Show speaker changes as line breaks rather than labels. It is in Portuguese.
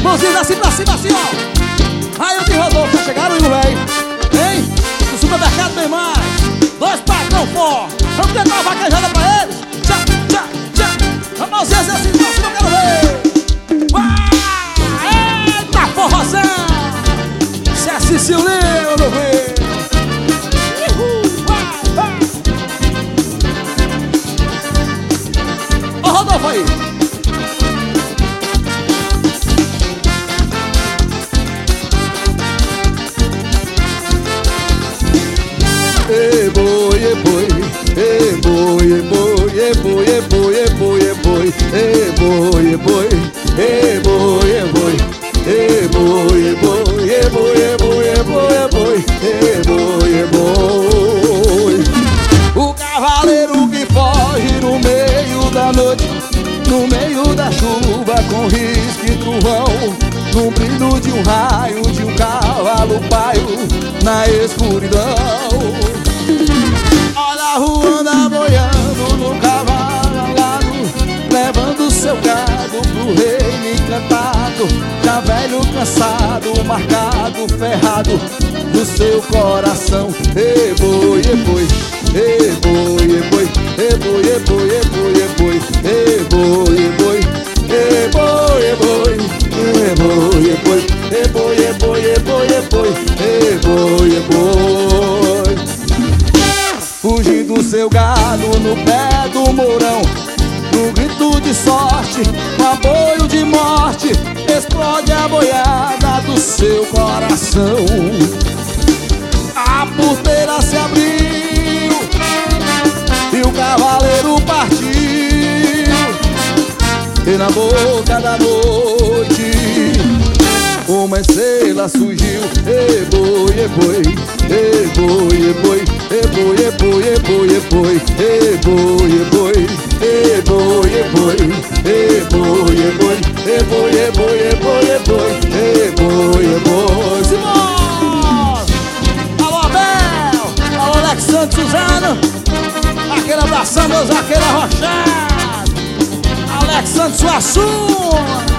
Mãozinhas assim pra cima, assim, ó. Aí eu te Rodolfo, chegaram, velho. Hein? No supermercado tem mais. 2 patrão forte. Vamos tentar uma vaquejada pra eles. Tchá, tchá, tchá. A mãozinha assim pra cima, eu quero ver. Uau! Eita, forrozão! C.S. Leo, meu filho. Ó, Rodolfo aí.
E boi, e boi, e boi, e boi, e boi, e boi, e boi, e boi, e boi, e boi, e boi, e boi, e boi, e boi, e boi, e boi, e boi, e boi, e boi. O cavaleiro que foge no meio da noite, no meio da chuva com risco e trovão, no brilho de um raio de um cavalo paio na escuridão. Olha a rua anda boiando no cavalo alado, levando seu gado pro reino encantado. Já velho, cansado, marcado, ferrado no seu coração. E boi, e boi, e boi, e boi, e boi, e boi, e boi, e boi, e boi, e boi, e boi, e boi, e boi, e boi, e boi, e boi, e boi, e boi, e boi, e boi. Fugindo seu gado no pé do mourão, no grito de sorte, no apoio de morte, explode a boiada do seu coração. A porteira se abriu e o cavaleiro partiu, e na boca da noite uma estrela surgiu. E boi, e boi, e boi, e boi, e boi, e boi, e boi, e boi, e boi, e boi, e boi, e boi, e boi, e boi, e boi, e boi, e boi, e boi, e boi, e boi.
Simão! Alô, Abel! Alô, Alexandre Suzano! Aquele abração, meus vaqueiros arrochados! Alexandre Suassuna!